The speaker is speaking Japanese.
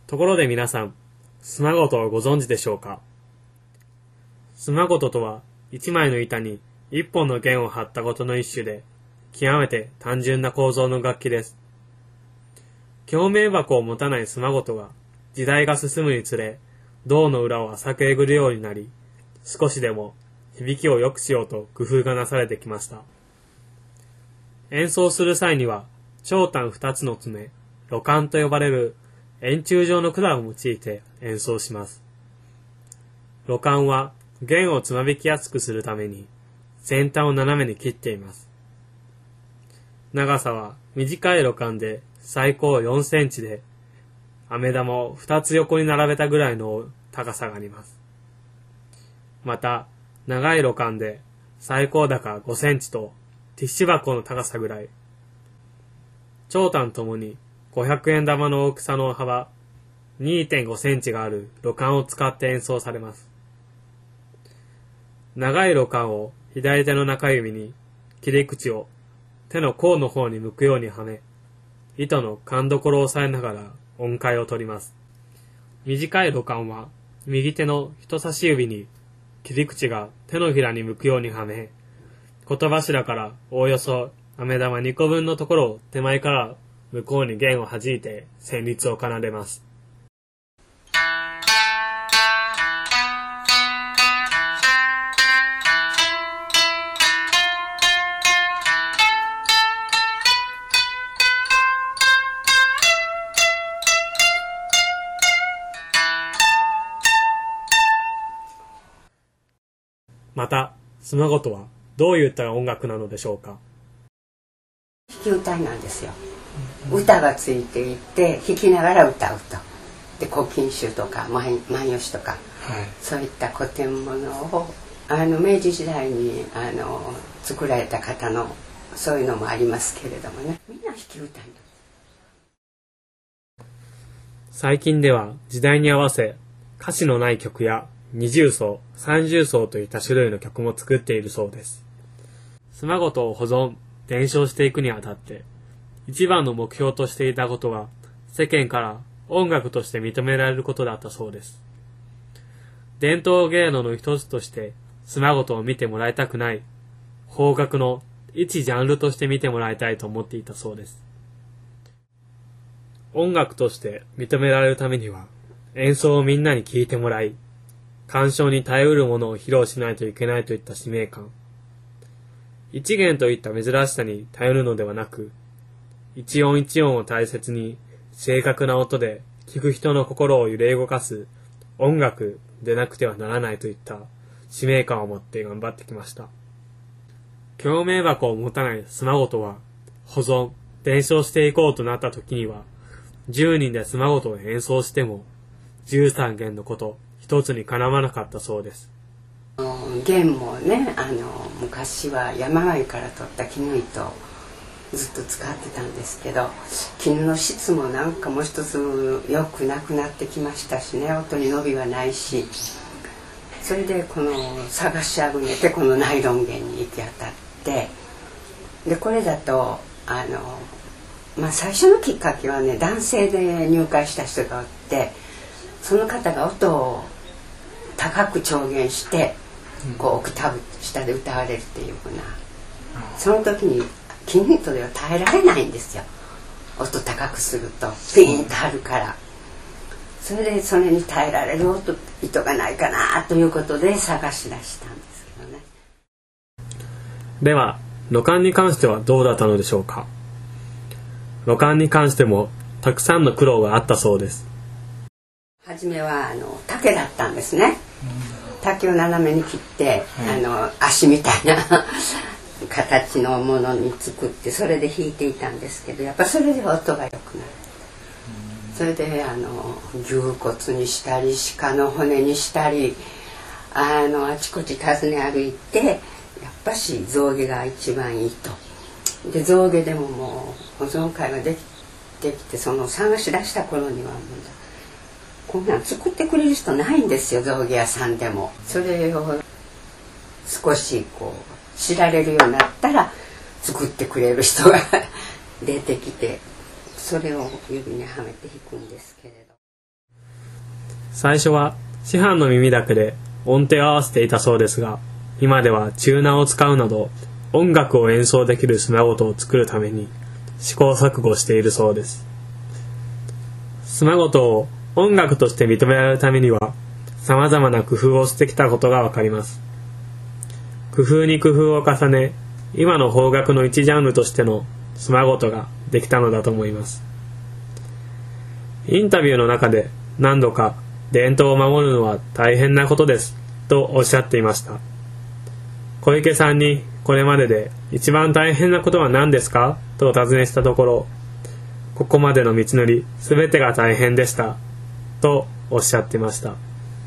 ところで皆さん、スマゴトをご存知でしょうか？スマゴトとは、一枚の板に一本の弦を張ったことの一種で、極めて単純な構造の楽器です。共鳴箱を持たないスマゴトが、時代が進むにつれ、胴の裏を浅くえぐるようになり、少しでも響きを良くしようと工夫がなされてきました。演奏する際には、長短二つの爪、ロカンと呼ばれる円柱状の管を用いて演奏します。ロカンは弦をつまびきやすくするために先端を斜めに切っています。長さは短いロカンで最高4センチで、飴玉を2つ横に並べたぐらいの高さがあります。また、長いロカンで最高高5センチとティッシュ箱の高さぐらい。長短ともに500円玉の大きさの幅 2.5 センチがあるロカンを使って演奏されます。長いロカンを左手の中指に切り口を手の甲の方に向くようにはめ、糸の勘どころを押さえながら音階を取ります。短いロカンは右手の人差し指に切り口が手のひらに向くようにはめ、琴柱からおおよそ飴玉2個分のところを手前から向こうに弦を弾いて旋律を奏でます。また、スマゴトはどういった音楽なのでしょうか？ 弾き歌いなんですよ。歌がついていて弾きながら歌うと。で古今集とか万葉集とか、そういった古典物を明治時代に作られた方のそういうのもありますけれどもね、みんな弾き歌い。 最近では時代に合わせ歌詞のない曲や二重奏、三重奏といった種類の曲も作っているそうです。スマゴトを保存、伝承していくにあたって、一番の目標としていたことは、世間から音楽として認められることだったそうです。伝統芸能の一つとして、スマゴトを見てもらいたくない、邦楽の一ジャンルとして見てもらいたいと思っていたそうです。音楽として認められるためには、演奏をみんなに聴いてもらい、鑑賞に耐えうるものを披露しないといけないといった使命感。一弦といった珍しさに頼るのではなく、一音一音を大切に正確な音で聴く人の心を揺れ動かす音楽でなくてはならないといった使命感を持って頑張ってきました。共鳴箱を持たないスマゴトは保存、伝承していこうとなった時には、10人でスマゴトを演奏しても13弦のこと一つにかなわなかったそうです。 弦もね、昔は山あいから取った絹糸をずっと使ってたんですけど、絹の質もなんかもう一つ良くなくなってきましたしね、音に伸びはないし、それでこの探しあぐねてこのナイロン弦に行き当たって、でこれだと最初のきっかけはね、男性で入会した人がおって、その方が音を高く調弦してこうオクターブ下で歌われるっていうふうな、その時に絹糸では耐えられないんですよ。音高くするとピーンと張るから。それでそれに耐えられる糸がないかなということで探し出したんですけどね。 ではロカンに関してはどうだったのでしょうか？ロカンに関してもたくさんの苦労があったそうです。 初めは竹だったんですね。竹を斜めに切って、足みたいな形のものに作って、それで弾いていたんですけど、やっぱそれで音が良くなる。それで牛骨にしたり鹿の骨にしたりあちこち訪ね歩いて、やっぱし象牙が一番いいと。で象牙でももう保存会ができて、その探し出した頃にはもうこんなん作ってくれる人ないんですよ、象牙屋さんでも。それを少しこう知られるようになったら作ってくれる人が出てきて、それを指にはめて弾くんですけれど。 最初は師範の耳だけで音程を合わせていたそうですが、今ではチューナーを使うなど音楽を演奏できるスマゴトを作るために試行錯誤しているそうです。スマゴトを音楽として認められるためには様々な工夫をしてきたことがわかります。工夫に工夫を重ね、今の邦楽の一ジャンルとしてのスマゴトができたのだと思います。インタビューの中で何度か伝統を守るのは大変なことですとおっしゃっていました。小池さんにこれまでで一番大変なことは何ですかとお尋ねしたところ、ここまでの道のりすべてが大変でしたとおっしゃっていました。